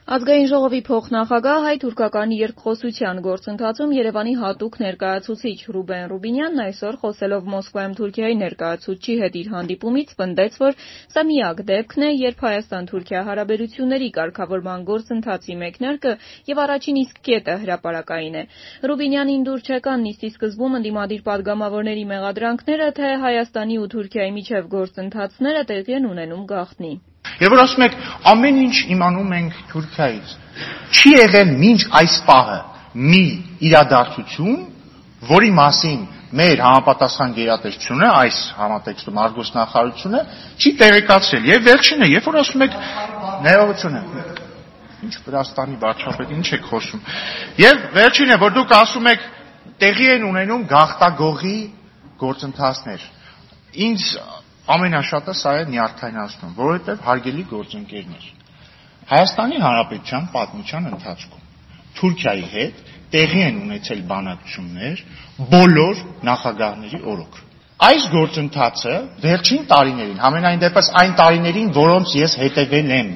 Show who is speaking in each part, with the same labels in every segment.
Speaker 1: Ազգային ժողովի փոխնախագահ հայ-թուրքական երկխոսության գործընթացում Երևանի հատուկ ներկայացուցիչ Ռուբեն Ռուբինյանն այսօր խոսելով Մոսկվայում Թուրքիայի ներկայացուցչի հետ իր հանդիպումից պնդեց, որ սա միակ դեպքն է, երբ Հայաստան-Թուրքիա հարաբերությունների կարգավորման գործընթացի մեկնարկը եւ առաջին իսկ կետը հրապարակային է։ Ռուբինյանին դուր չեկան նիստի սկզբում ընդդիմադիր պատգամավորների մեղադրանքները, թե Հայաստանի ու Թուրքիայի միջև գործընթացները տեղի են ունենում գաղտնի։
Speaker 2: Եվ որ ասում եք, ամեն ինչ իմանում ենք Թուրքիայից, չի եղել մինչ այս պահը մի իրադարձություն, որի մասին մեր համապատասխան գերատեսչությունը, այս համատեքստում արտգործնախարարությունը չի տեղեկացրել։ Եվ վերջինը, երբ որ ասում եք ներողություն, ինչ Վրաստանի վարչապետ, ինչ եք խոսում։ Եվ վերջինը, որ դուք ասում եք, տեղի են ունենում գաղտագողի գործընթացներ։ Ինձ ամենաշատը սա է նյարդայնացնում, որովհետև հարգելի գործընկերներ, Հայաստանի Հանրապետության պատմության ընթացքում Թուրքիայի հետ տեղի են ունեցել բանակցություններ բոլոր նախագահների օրոք։ Այս գործընթացը վերջին տարիներին, համենայն դեպս այն տարիներին, որոնց ես հետևել եմ,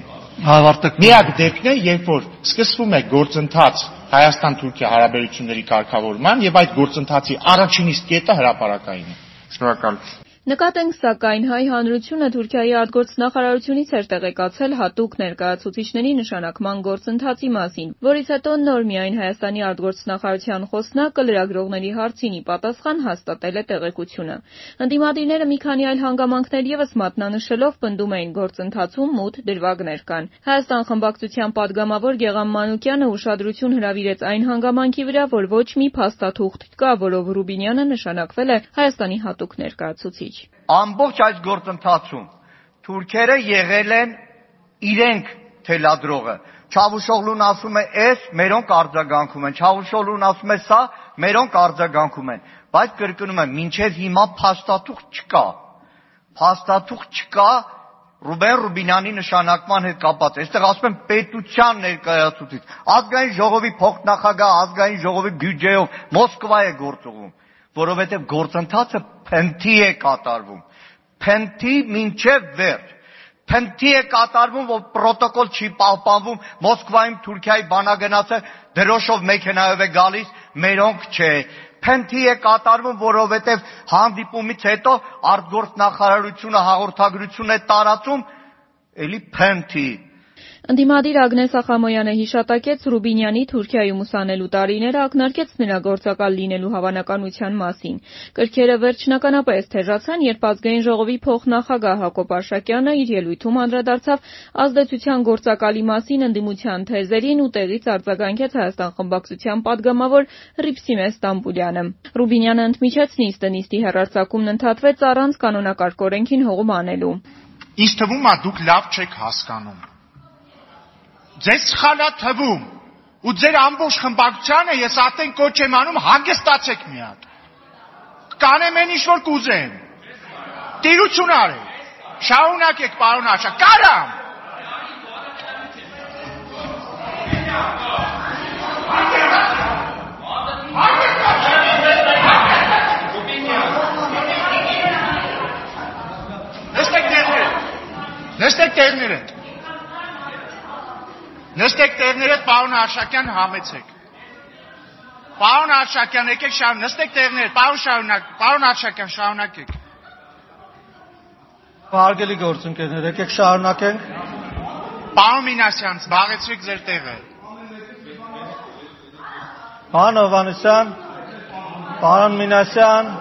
Speaker 2: միակ դեպքն է, երբ որ սկսվում է գործընթաց Հայաստան-Թուրքիա հարաբերությունների կարգավորման եւ այդ գործընթացի առաջին իսկ կետը հրապարակային է։ Շնորհակալություն։
Speaker 1: Նկատենք, սակայն հայ հանրությունը Թուրքիայի արտգործնախարարությունից էր տեղեկացել հատուկ ներկայացուցիչների նշանակման գործընթացի մասին, որից հետո նոր միայն Հայաստանի արտգործնախարարության խոսնակը լրագրողների հարցին ի պատասխան հաստատել է տեղեկությունը։ Ընդդիմադիրները մի քանի այլ հանգամանքներ ևս մատնանշելով պնդում էին գործընթացում մութ դրվագներ կան։ Հայաստան խմբակցության падգամավոր Գեղամ Մանուկյանը ուշադրություն հրավիրեց այն հանգամանքի վրա, որ ոչ մի փաստաթուղթ կա, որով Ռուբինյանը նշանակվել է Հայաստանի հատուկ ներկայացուցիչ։
Speaker 3: Ամբողջ այս գործընթացում թուրքերը եղել են իրենք թելադրողը։ Չավուշօղլուն ասում է «էս», մերոնք արձագանքում են։ Չավուշօղլուն ասում է «սա», մերոնք արձագանքում են։ Բայց կրկնում եմ, մինչև հիմա փաստաթուղթ չկա։ Փաստաթուղթ չկա Ռուբեն Ռուբինյանի նշանակման հետ կապված։ Այստեղ ասում են պետության ներկայացուցիչ։ Ազգային ժողովի փոխնախագահ ազգային ժողովի բյուջեով Մոսկվա է գործողում, որովհետև գործընթացը փնթի է կատարվում, փնթի մինչև վերջ, փնթի է կատարվում, որ պրոտոկոլ չի պահպանվում, Մոսկվայում Թուրքիայի բանագնացը դրոշով մեքենայով է գալիս, մերոնք չէ, փնթի է կատարվում, որովհետև հանդիպումից հետո արտգործնախարարությունը հաղորդագրություն է տարածում, էլի փնթի։
Speaker 1: Ընդդիմադիր Ագնես Ախամոյանը հիշատակեց Ռուբինյանի Թուրքիայում ուսանելու տարիները, ակնարկեց նրա գործակալ լինելու հավանականության մասին։ Կրքերը վերջնականապես թեժացան, երբ ազգային ժողովի փոխնախագահ Հակոբ Արշակյանը իր ելույթում անդրադարձավ ազդեցության գործակալի մասին ընդդիմության թեզերին ու տեղից արձագանքեց Հայաստան խմբակցության падգամավոր Ռիփսիմե Ստամբուլյանը։ Ռուբինյանը ընդմիջեց նիստի հեռարձակումն ընդհատվեց առանց կանոնակարգ օրենքին հողում անելու։
Speaker 2: Ինձ թվում է դուք լավ չեք հասկանում։ Ձեզ սխալ է թվում ու ձեր ամբողջ խմբակցությանը ես ատեն կոչ եմ անում հագեստացեք մի հատ։ Կանեմ այն ինչ որ կուզեն։ Տիրություն արեք։ Շարունակեք պարոն Աշակ։ Կարամ։ Նստեք տեղներդ։ Նստեք տեղներդ, պարոն Արշակյան, համեցեք։ Պարոն Արշակյան, եկեք նստեք տեղներդ, պարոն Արշակյան, շարունակեք։
Speaker 4: Հարգելի գործընկերներ, եկեք շարունակենք։
Speaker 2: Պարոն Մինասյան, զբաղեցրեք ձեր տեղը։
Speaker 4: Պարոն Հովհաննիսյան, պարոն Մինասյան,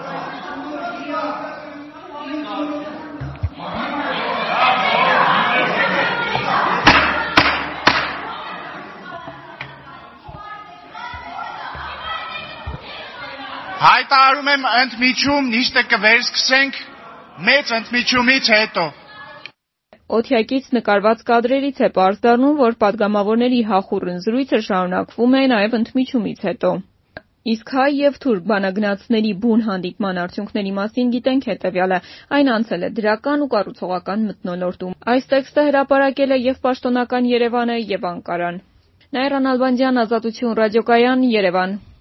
Speaker 2: Հայտարարում եմ ընդմիջում, նիստը կվերսկսենք մեծ ընդմիջումից հետո։
Speaker 1: Օթյակից նկարված կադրերից է պարզ դառնում, որ падգամավորների հախուռն զրույցը շարունակվում է նաև ընդմիջումից հետո։ Իսկ հայ եւ թուրք բանագնացների բուն հանդիպման արդյունքների մասին գիտենք հետեւյալը. այն անցել է դրական ու կառուցողական մթնոլորտում։ Այս տեքստը հրապարակել է եւ պաշտոնական Երևանը եւ Անկարան։ Նաիրա Նալբանդյան, Ազատություն ռադիոկայան, Երևան։